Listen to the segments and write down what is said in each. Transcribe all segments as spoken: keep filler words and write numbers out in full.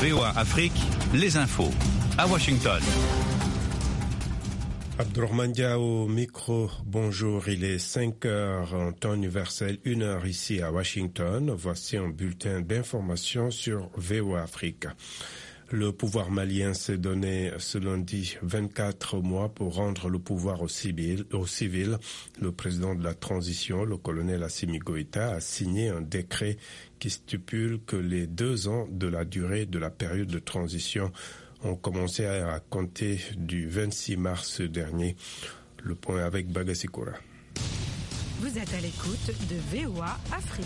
V O A Afrique, les infos, à Washington. Abdourahmane Dia au micro, bonjour, il est cinq heures en temps universel, une heure ici à Washington. Voici un bulletin d'information sur V O A Afrique. Le pouvoir malien s'est donné ce lundi vingt-quatre mois pour rendre le pouvoir aux civils. Aux civils. Le président de la transition, le colonel Assimi Goïta, a signé un décret qui stipule que les deux ans de la durée de la période de transition ont commencé à compter du vingt-six mars dernier. Le point avec Bagassi Koura. Vous êtes à l'écoute de V O A Afrique.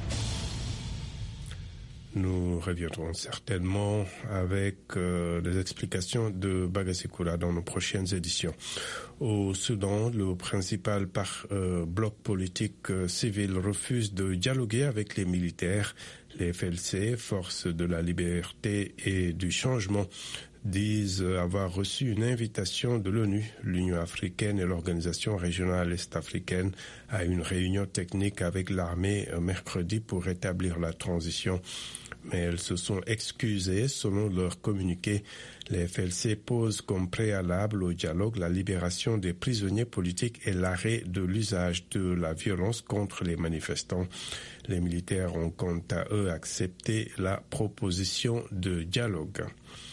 Nous reviendrons certainement avec euh, des explications de Bagassi Koura dans nos prochaines éditions. Au Soudan, le principal par, euh, bloc politique euh, civil refuse de dialoguer avec les militaires. Les F L C, Forces de la Liberté et du Changement, disent avoir reçu une invitation de l'ONU, l'Union africaine et l'Organisation régionale est-africaine à une réunion technique avec l'armée mercredi pour rétablir la transition. Mais elles se sont excusées selon leur communiqué. Les F L C posent comme préalable au dialogue la libération des prisonniers politiques et l'arrêt de l'usage de la violence contre les manifestants. Les militaires ont quant à eux accepté la proposition de dialogue.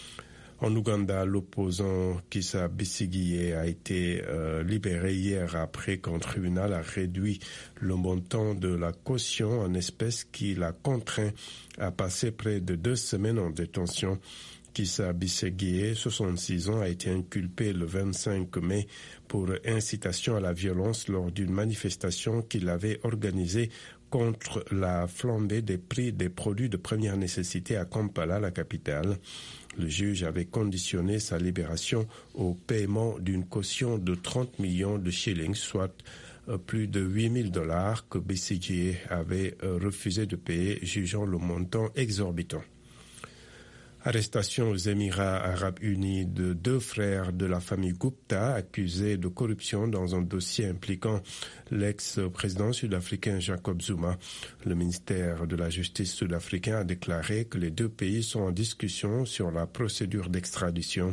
En Ouganda, l'opposant Kizza Besigye a été euh, libéré hier après qu'un tribunal a réduit le montant de la caution en espèces qui l'a contraint à passer près de deux semaines en détention. Kizza Besigye, soixante-six ans, a été inculpé le vingt-cinq mai pour incitation à la violence lors d'une manifestation qu'il avait organisée contre la flambée des prix des produits de première nécessité à Kampala, la capitale. Le juge avait conditionné sa libération au paiement d'une caution de trente millions de shillings, soit plus de huit mille dollars que Besigye avait refusé de payer, jugeant le montant exorbitant. Arrestation aux Émirats arabes unis de deux frères de la famille Gupta accusés de corruption dans un dossier impliquant l'ex-président sud-africain Jacob Zuma. Le ministère de la Justice sud-africain a déclaré que les deux pays sont en discussion sur la procédure d'extradition.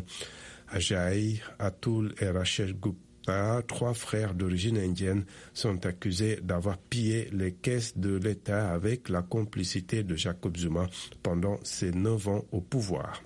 Ajay, Atul et Rachel Gupta, trois frères d'origine indienne, sont accusés d'avoir pillé les caisses de l'État avec la complicité de Jacob Zuma pendant ses neuf ans au pouvoir.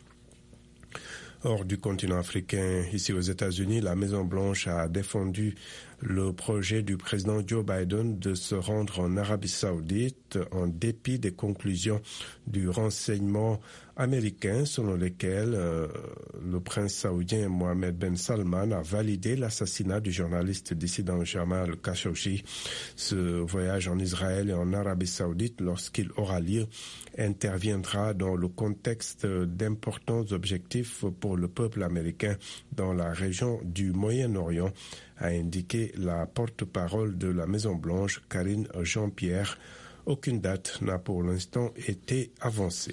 Hors du continent africain, ici aux États-Unis, la Maison-Blanche a défendu le projet du président Joe Biden de se rendre en Arabie Saoudite en dépit des conclusions du renseignement américain selon lesquelles euh, le prince saoudien Mohammed Ben Salman a validé l'assassinat du journaliste dissident Jamal Khashoggi. Ce voyage en Israël et en Arabie Saoudite, lorsqu'il aura lieu, interviendra dans le contexte d'importants objectifs pour le peuple américain dans la région du Moyen-Orient, a indiqué la porte-parole de la Maison-Blanche, Karine Jean-Pierre. Aucune date n'a pour l'instant été avancée.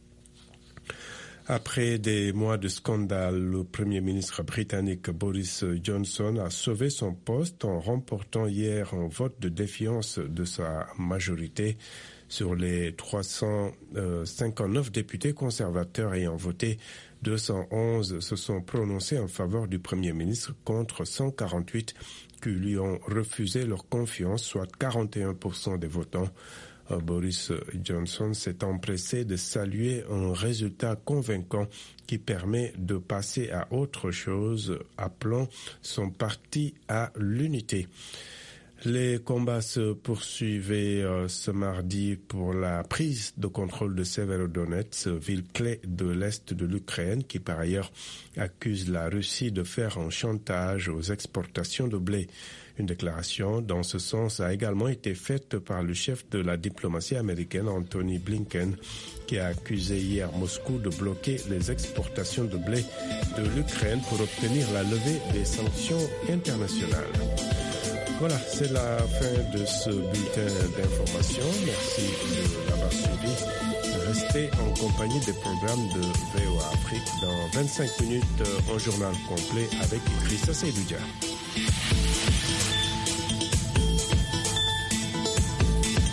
Après des mois de scandale, le Premier ministre britannique Boris Johnson a sauvé son poste en remportant hier un vote de défiance de sa majorité. Sur les trois cent cinquante-neuf députés conservateurs ayant voté, deux cent onze se sont prononcés en faveur du Premier ministre contre cent quarante-huit qui lui ont refusé leur confiance, soit quarante et un pour cent des votants. Boris Johnson s'est empressé de saluer un résultat convaincant qui permet de passer à autre chose, appelant son parti à l'unité. Les combats se poursuivaient euh, ce mardi pour la prise de contrôle de Severodonetsk, ville clé de l'Est de l'Ukraine, qui par ailleurs accuse la Russie de faire un chantage aux exportations de blé. Une déclaration dans ce sens a également été faite par le chef de la diplomatie américaine, Anthony Blinken, qui a accusé hier Moscou de bloquer les exportations de blé de l'Ukraine pour obtenir la levée des sanctions internationales. Voilà, c'est la fin de ce bulletin d'information. Merci de l'avoir suivi. Restez en compagnie des programmes de V O A Afrique. Dans vingt-cinq minutes, un journal complet avec Idrissa Seydoudia.